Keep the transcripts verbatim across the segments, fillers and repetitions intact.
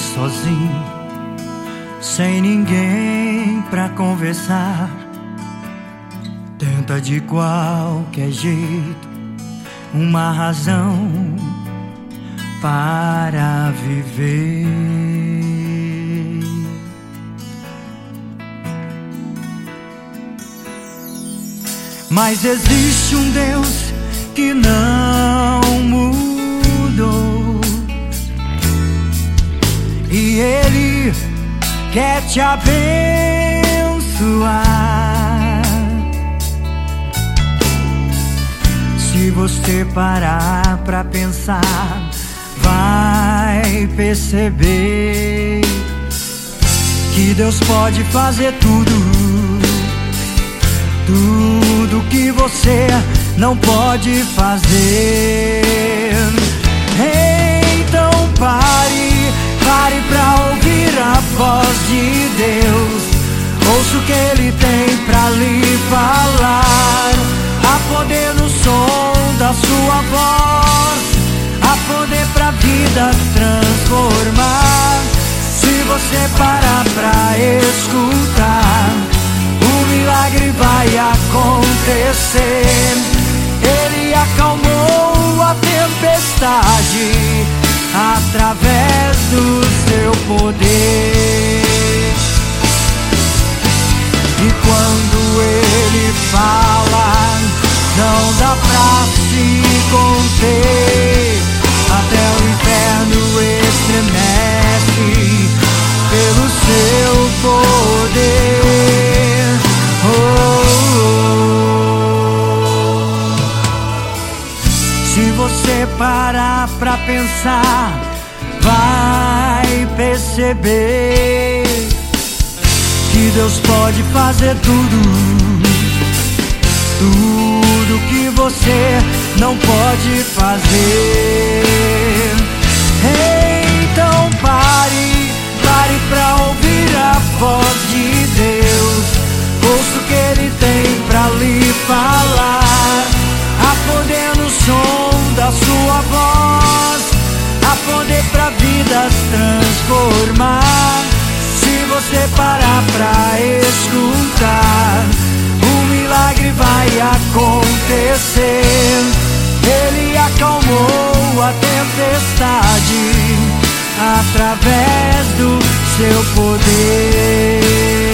sozinho, sem ninguém pra conversar. Tenta de qualquer jeito uma razão para viver. Mas existe um Deus que não mudou, e Ele quer te abençoar. Se você parar pra pensar, vai perceber que Deus pode fazer tudo, tudo que você não pode fazer. Então pare, pare pra ouvir a voz de Deus. Ouça o que Ele tem pra lhe falar. Há poder no som da sua voz, há poder pra vida transformar. Se você parar pra escutar, o milagre vai acontecer. Ele acalmou a tempestade através do seu poder. E quando Ele fala, não dá pra se conter. Até o inferno estremece pelo seu poder. Oh, oh, oh. Se você parar pra pensar, vai perceber que Deus pode fazer tudo, tudo que você não pode fazer. Então pare, pare pra ouvir a voz de Deus. Ouça o que Ele tem pra lhe falar. Há poder no som da sua voz, há poder pra vidas transformar. Se você parar pra escutar, o milagre vai acontecer. Ele acalmou a tempestade através do seu poder.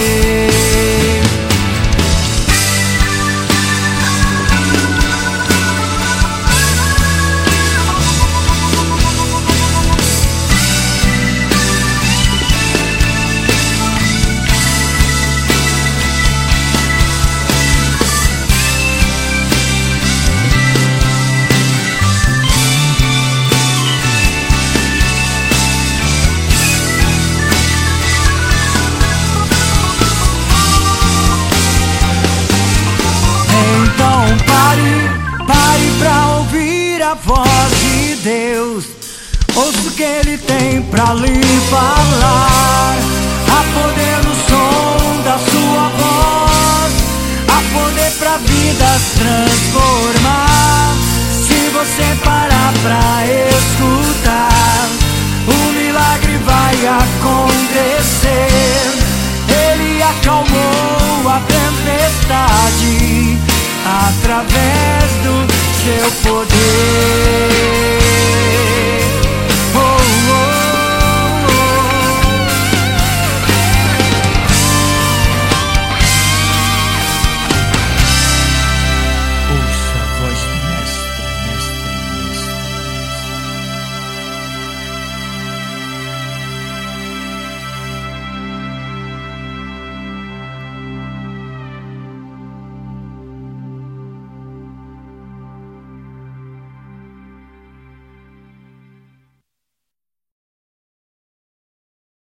A voz de Deus, ouça o que Ele tem pra lhe falar. Há poder no som da sua voz, há poder pra vidas transformar. Se você parar pra escutar, o milagre vai acontecer. Ele acalmou a tempestade através do seu poder.